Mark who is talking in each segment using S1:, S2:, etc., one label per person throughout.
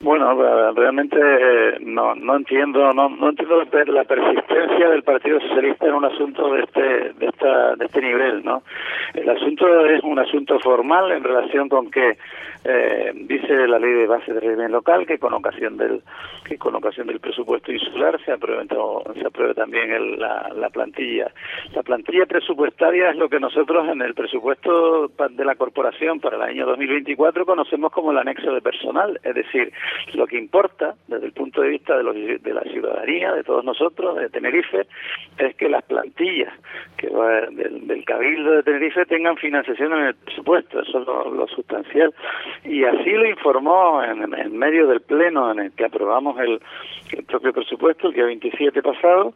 S1: Bueno, realmente no entiendo la persistencia del Partido Socialista en un asunto de este nivel, ¿no? El asunto es un asunto formal en relación con que dice la Ley de Base de Régimen Local que con ocasión del presupuesto insular se apruebe también la plantilla. La plantilla presupuestaria es lo que nosotros en el presupuesto de la corporación para el año 2024 conocemos como el anexo de personal, es decir, lo que importa desde el punto de vista de la ciudadanía, de todos nosotros, de Tenerife, es que las plantillas del Cabildo de Tenerife tengan financiación en el presupuesto, eso es lo sustancial. Y así lo informó en medio del pleno en el que aprobamos el propio presupuesto, el día 27 pasado,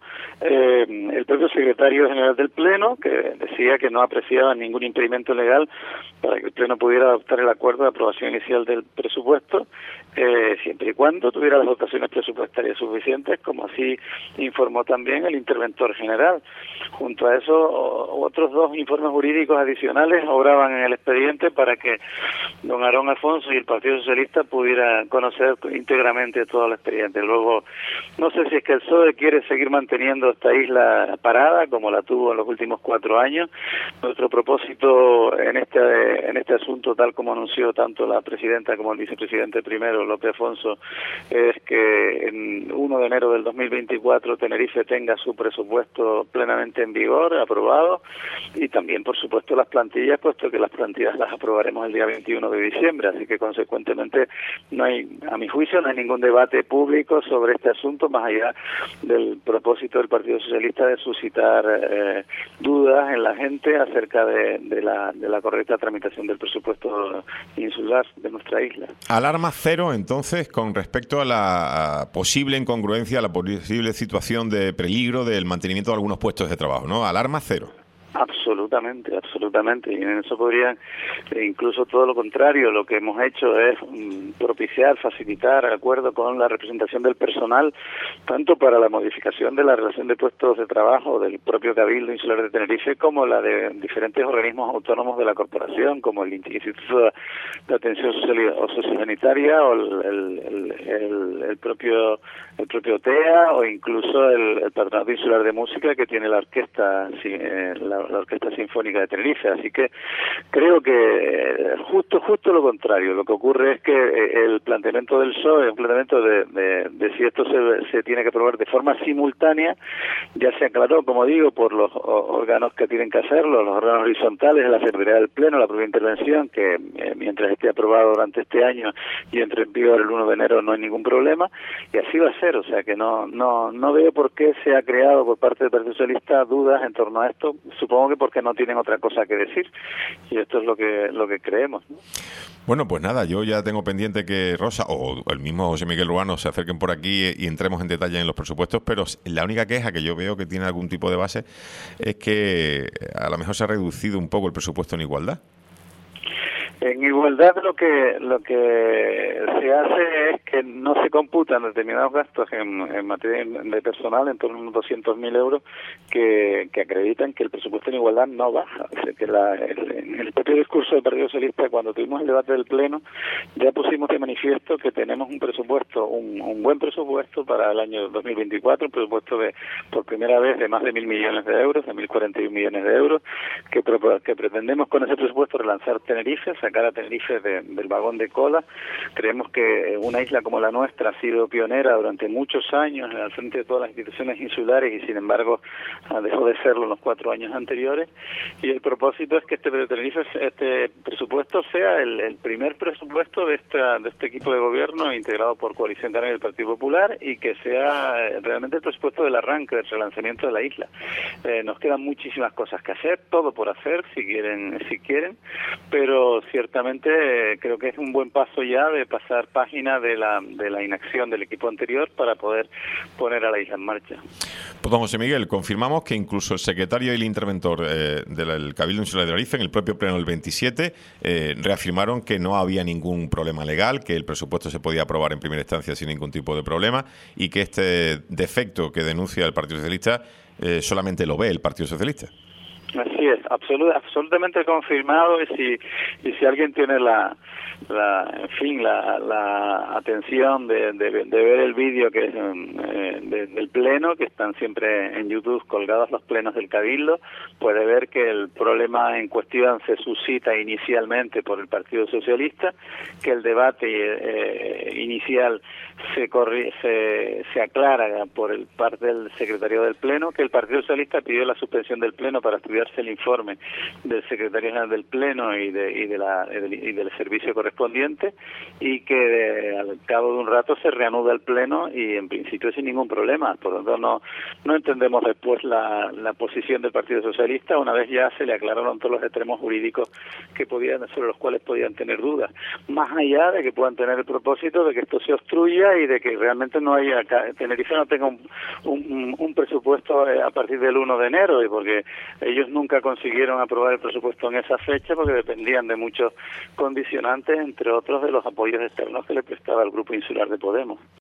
S1: el propio secretario general del pleno, que decía que no apreciaba ningún impedimento legal para que el pleno pudiera adoptar el acuerdo de aprobación inicial del presupuesto, siempre y cuando tuviera las dotaciones presupuestarias suficientes, como así informó también el interventor general. Junto a eso, otros dos informes jurídicos adicionales obraban en el expediente para que don Aarón Alfonso y el Partido Socialista pudieran conocer íntegramente todo el expediente. Luego, no sé si es que el PSOE quiere seguir manteniendo esta isla parada, como la tuvo en los últimos 4 años. Nuestro propósito en este asunto, tal como anunció tanto la presidenta como el vicepresidente primero, López Afonso, es que en 1 de enero del 2024 Tenerife tenga su presupuesto plenamente en vigor, aprobado, y también, por supuesto, las plantillas, puesto que las plantillas las aprobaremos el día 21 de diciembre, así que, consecuentemente, a mi juicio, no hay ningún debate público sobre este asunto, más allá del propósito del Partido Socialista de suscitar dudas en la gente acerca de la correcta tramitación del presupuesto insular de nuestra isla.
S2: Alarma cero, entonces, con respecto a la posible incongruencia, a la posible situación de peligro del mantenimiento de algunos puestos de trabajo, ¿no? Alarma cero.
S1: Absolutamente. Y en eso podrían, incluso todo lo contrario, lo que hemos hecho es propiciar, facilitar, de acuerdo con la representación del personal, tanto para la modificación de la relación de puestos de trabajo del propio Cabildo Insular de Tenerife, como la de diferentes organismos autónomos de la corporación, como el Instituto de Atención Social o Sociosanitaria, o el propio TEA, o incluso el Patronato Insular de Música, que tiene la orquesta sinfónica de Tenerife. Así que creo que justo lo contrario. Lo que ocurre es que el planteamiento del PSOE, un planteamiento de si esto se tiene que aprobar de forma simultánea, ya se aclaró, como digo, por los órganos que tienen que hacerlo, los órganos horizontales, la Secretaría del Pleno, la propia intervención, que mientras esté aprobado durante este año y entre en vigor el 1 de enero no hay ningún problema, y así va a ser. O sea que no veo por qué se ha creado por parte del Partido Socialista dudas en torno a esto. Supongo que porque no tienen otra cosa que decir, y esto es lo que creemos, ¿no?
S2: Bueno, pues nada, yo ya tengo pendiente que Rosa o el mismo José Miguel Ruano se acerquen por aquí y entremos en detalle en los presupuestos, pero la única queja que yo veo que tiene algún tipo de base es que a lo mejor se ha reducido un poco el presupuesto en igualdad.
S1: En igualdad lo que se hace es que no se computan determinados gastos en materia de personal, en torno a unos 200.000 euros, que acreditan que el presupuesto en igualdad no baja. O sea, que en el propio discurso del Partido Socialista, cuando tuvimos el debate del Pleno, ya pusimos de manifiesto que tenemos un presupuesto, un buen presupuesto para el año 2024, un presupuesto por primera vez de más de 1.000 millones de euros, de 1.041 millones de euros, que pretendemos con ese presupuesto relanzar Tenerife, sacar a Tenerife del vagón de cola. Creemos que una isla como la nuestra ha sido pionera durante muchos años al frente de todas las instituciones insulares y sin embargo dejó de serlo en los 4 años anteriores, y el propósito es que este presupuesto sea el primer presupuesto de este equipo de gobierno integrado por Coalición Canaria y el Partido Popular, y que sea realmente el presupuesto del arranque, del relanzamiento de la isla. Nos quedan muchísimas cosas que hacer, todo por hacer si quieren, pero ciertamente creo que es un buen paso ya de pasar página de la inacción del equipo anterior para poder poner a la isla en marcha.
S2: Pues don José Miguel, confirmamos que incluso el secretario y el interventor del Cabildo Insular de Tenerife, en el propio pleno del 27, reafirmaron que no había ningún problema legal, que el presupuesto se podía aprobar en primera instancia sin ningún tipo de problema, y que este defecto que denuncia el Partido Socialista solamente lo ve el Partido Socialista.
S1: Así así es, absolutamente confirmado, y si alguien tiene la atención de ver el vídeo que es del pleno, que están siempre en YouTube colgados los plenos del Cabildo, puede ver que el problema en cuestión se suscita inicialmente por el Partido Socialista, que el debate inicial se aclara por el parte del secretario del Pleno, que el Partido Socialista pidió la suspensión del Pleno para estudiarse el informe del secretario general del Pleno y del servicio correspondiente, y que al cabo de un rato se reanuda el Pleno y en principio sin ningún problema. Por lo tanto, no entendemos después la posición del Partido Socialista, una vez ya se le aclararon todos los extremos jurídicos sobre los cuales podían tener dudas, más allá de que puedan tener el propósito de que esto se obstruya y de que realmente no haya, Tenerife no tenga un presupuesto a partir del 1 de enero, y porque ellos nunca consiguieron aprobar el presupuesto en esa fecha porque dependían de muchos condicionantes, entre otros de los apoyos externos que le prestaba el Grupo Insular de Podemos.